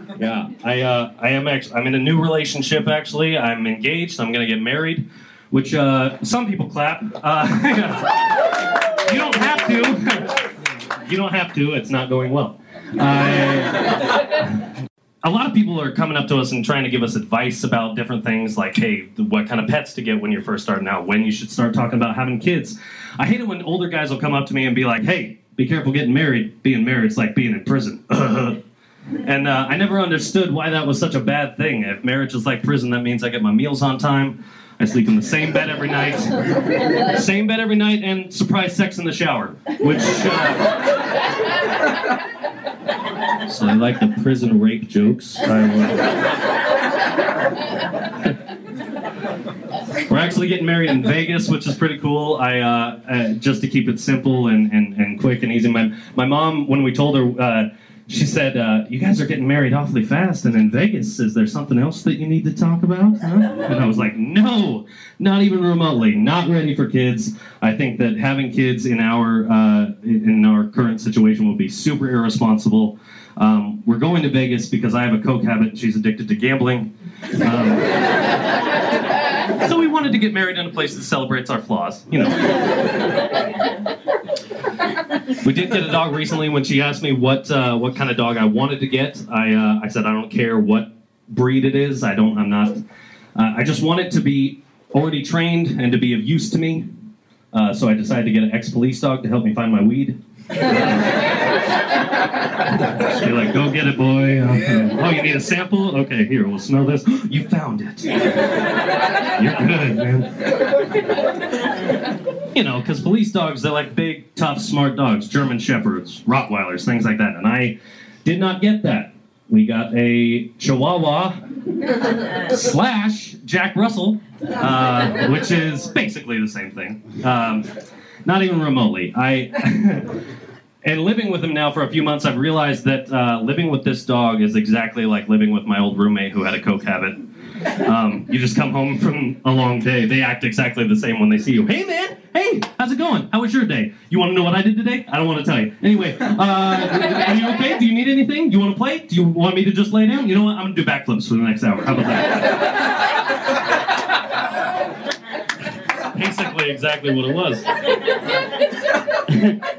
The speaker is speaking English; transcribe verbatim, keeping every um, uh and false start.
Yeah, I uh, I am actually I'm in a new relationship. Actually, I'm engaged. I'm gonna get married, which uh, some people clap. Uh, you don't have to. You don't have to. It's not going well. Uh, a lot of people are coming up to us and trying to give us advice about different things, like, hey, what kind of pets to get when you're first starting out, when you should start talking about having kids. I hate it when older guys will come up to me and be like, hey, be careful getting married. Being married's like being in prison. And uh, I never understood why that was such a bad thing. If marriage is like prison, that means I get my meals on time, I sleep in the same bed every night, same bed every night, and surprise sex in the shower, which... Uh... So I like the prison rape jokes. I We're actually getting married in Vegas, which is pretty cool. I uh, uh, just to keep it simple and, and, and quick and easy. My, my mom, when we told her... Uh, She said, uh, you guys are getting married awfully fast, and in Vegas, is there something else that you need to talk about? Huh? And I was like, no, not even remotely, not ready for kids. I think that having kids in our uh, in our current situation would be super irresponsible. Um, we're going to Vegas because I have a coke habit, and she's addicted to gambling. Um, so we wanted to get married in a place that celebrates our flaws, you know. We did get a dog recently. When she asked me what uh, what kind of dog I wanted to get, I uh, I said I don't care what breed it is. I don't. I'm not. Uh, I just want it to be already trained and to be of use to me. Uh, so I decided to get an ex-police dog to help me find my weed. Just be like, go get it, boy. Okay. Oh, you need a sample? Okay, here, we'll smell this. You found it. You're good, man. You know, because police dogs, they're like big, tough, smart dogs. German Shepherds, Rottweilers, things like that. And I did not get that. We got a Chihuahua slash Jack Russell, uh, which is basically the same thing. Um, not even remotely. I... And living with him now for a few months, I've realized that uh, living with this dog is exactly like living with my old roommate who had a coke habit. Um, you just come home from a long day. They act exactly the same when they see you. Hey, man. Hey, how's it going? How was your day? You want to know what I did today? I don't want to tell you. Anyway, uh, are you okay? Do you need anything? Do you want to play? Do you want me to just lay down? You know what? I'm going to do backflips for the next hour. How about that? Basically exactly what it was.